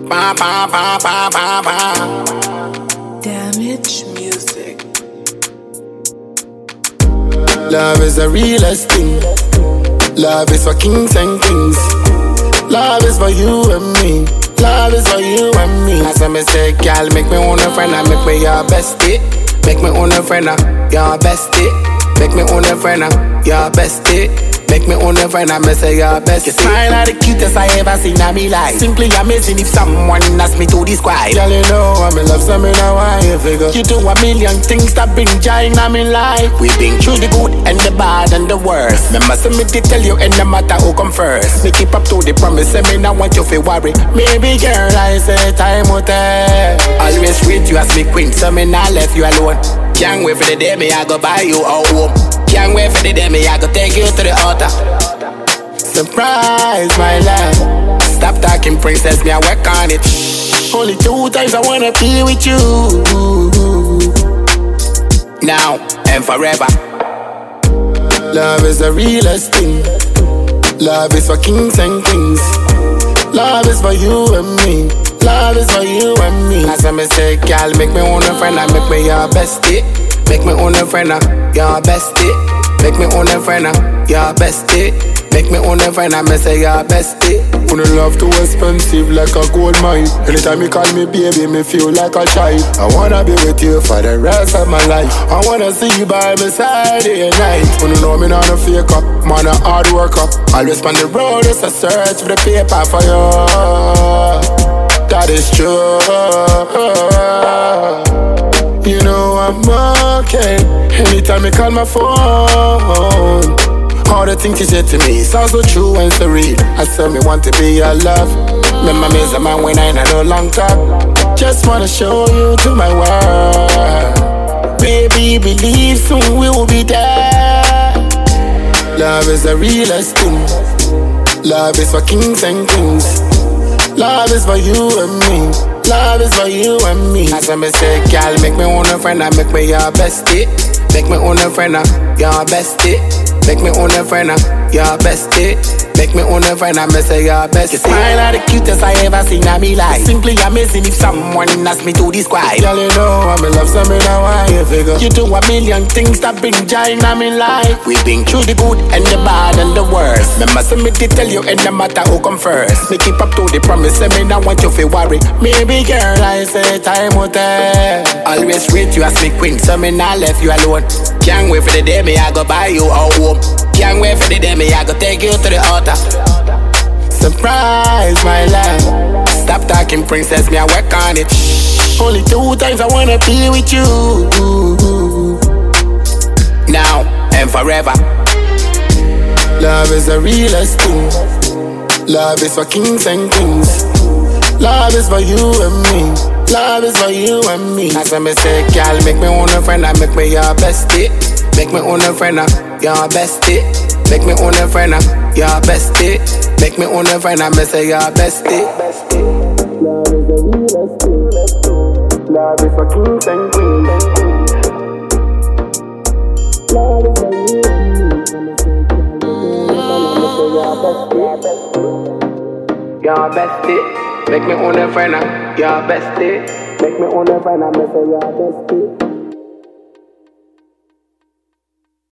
Ba ba ba ba ba ba. Damage music. Love is the realest thing. Love is for kings and queens. Love is for you and me. Love is for you and me. As I say, girl, make me own a friend and make me your bestie. Make me own a friend and your bestie. Make me own a friend and your bestie. Make me own a friend and me say your bestie. Your smile are the cutest I ever seen in my life. Simply amazing if someone asked me to describe. Girl, you know I'm in love, so me know why you figure. You do a million things that bring joy in my life. We've been through the good and the bad and the worst. Remember, so me to tell you, and no matter who come first. Me keep up to the promise, and me not want you to worry. Maybe girl, I say time will tell. Always treat you as me queen, so me not left you alone. Can't wait for the day me I go buy you a home. Can't wait for the day me I go take you to the altar. Surprise, my love. Stop talking, princess, me I work on it. Only 2 times I wanna be with you. Now and forever. Love is the realest thing. Love is for kings and queens. Love is for you and me. Love is for you and me. As I say, girl, make me own a friend and make me your bestie. Make me own a friend and your bestie. Make me own a friend and your bestie. Make me own a friend and me say your bestie. Wanna love too expensive like a gold mine. Anytime you call me baby, me feel like a child. I wanna be with you for the rest of my life. I wanna see you by my side day and night. Wanna know me not a fake up, man a hard worker. Always on the road, just a search for the paper for you. That is true. You know I'm okay. Anytime you call my phone, all the things you said to me sound so true and so real. I said me want to be your love. Remember me as a man when I no long talk. Just wanna show you to my world. Baby, believe soon we will be there. Love is the realest thing. Love is for kings and queens. Love is for you and me. Love is for you and me. As I say, girl, make me own a friend and make me your bestie. Make me own a friend and your bestie. Make me own a friend and your bestie. Make me own a friend and me say your bestie. Your smile are the cutest I ever seen in my life. Simply amazing if someone asked me to describe. Girl, you know I'm in love, so me know why you figure. You do a million things that bring joy in my life. We've been through the good and the bad and the worst. Remember, so me to tell you, and no matter who come first. Me keep up to the promise, and me not want you to worry. Maybe girl, I say time will tell. Always treat you as me queen, so me not left you alone. Can't wait for the day me I go buy you a home. Can't wait for the day me I go take you to the altar. Surprise, my love. Stop talking, princess, me I work on it. Only 2 times I wanna be with you. Now and forever. Love is the realest thing. Love is for kings and queens. Love is for you and me. Love is for you and me. As I say, girl, make me own a friend and make me your bestie. Make me own a friend and your bestie. Make me own a friend and your bestie. Make me own a friend and me say your bestie. Love is the realest thing. Love is for kings and queens. Love is for you and me. Your bestie. Make me own a friend and your bestie. Make me own a friend and me say your bestie.